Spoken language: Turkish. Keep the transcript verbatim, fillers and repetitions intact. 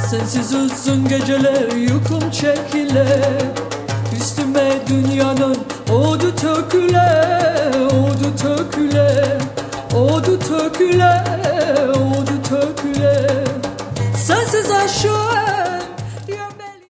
Sensiz uzun geceler uykum çekile. Üstüme dünyanın odu töküle, odu töküle, odu töküle, odu töküle. Sensiz aşık